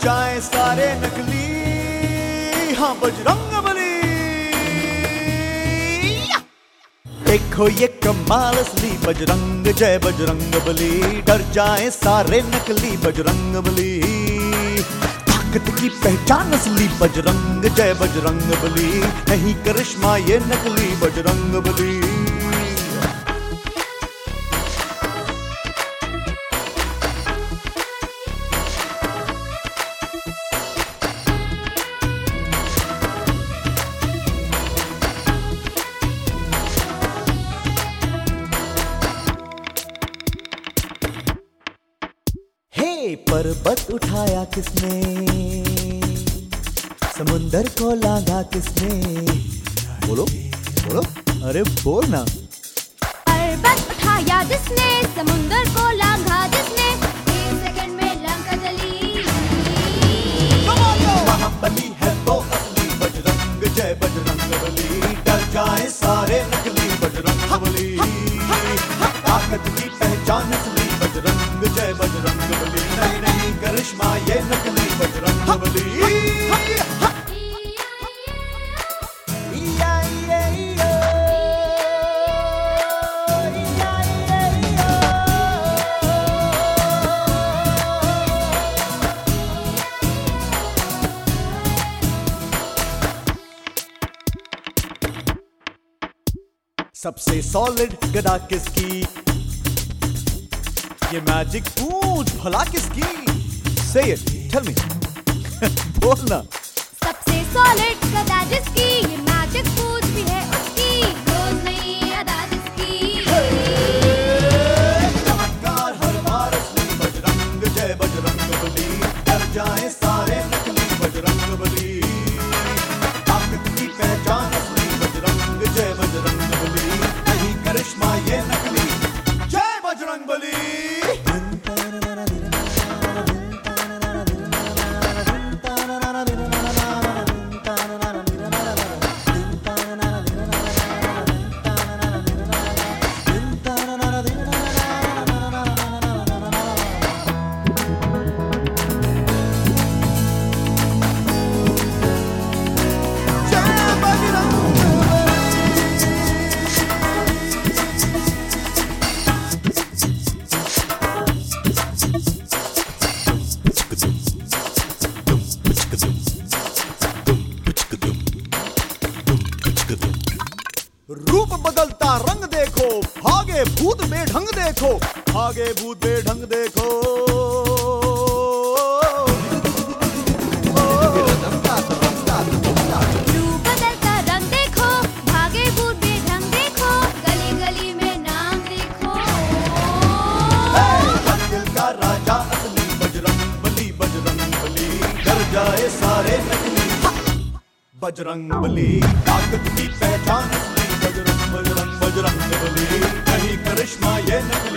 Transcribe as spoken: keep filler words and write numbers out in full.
जाए सारे नकली, हाँ बजरंगबली। देखो ये कमाल असली बजरंग, जय बजरंगबली। डर जाए सारे नकली बजरंगबली, ताकत की पहचान असली बजरंग, जय बजरंगबली। नहीं करिश्मा ये नकली बजरंगबली। पर्वत उठाया किसने, समुंदर को लांघा किसने? बोलो बोलो, अरे बोल ना। पर्वत उठाया जिसने, समुंदर को लांघा जिसने, एक सेकंड में लंका जली। महाबली है तो असली बजरंग, जय बजरंगबली। डर जाए सारे नकली बजरंगबली, ताकत की पहचान असली बजरंग, जय बजरंगबली। नहीं नहीं करिश्मा ये नकली बजरंगबली। सबसे सॉलिड गदा किसकी, ये मैजिक पूछ भला किसकी? Say it, tell me. बोल ना। सबसे सॉलिड गदा जिसकी, ये मैजिक पूछ भी है उसकी, रोज नई अदा जिसकी। चमत्कार हर बार असली बजरंग, जय बजरंगबली। डर जाए सारे नकली बजरंगबली, ताकत की पहचान असली बजरंग, जय बजरंगबली। नहीं करिश्मा ये नकली, जय बजरंगबली। रूप बदलता रंग देखो, भागे भूत बेढंग देखो, भागे भूत बेढंग देखो। रूप बदलता रंग देखो, भागे भूत बेढंग देखो, गली गली में नाम देखो। दिल का राजा असली बजरंगबली, बजरंगबली। डर जाए सारे नकली बजरंगबली, ताकत की पहचान असली बजरंग, बजरंग बजरंगबली। नहीं करिश्मा ये नकली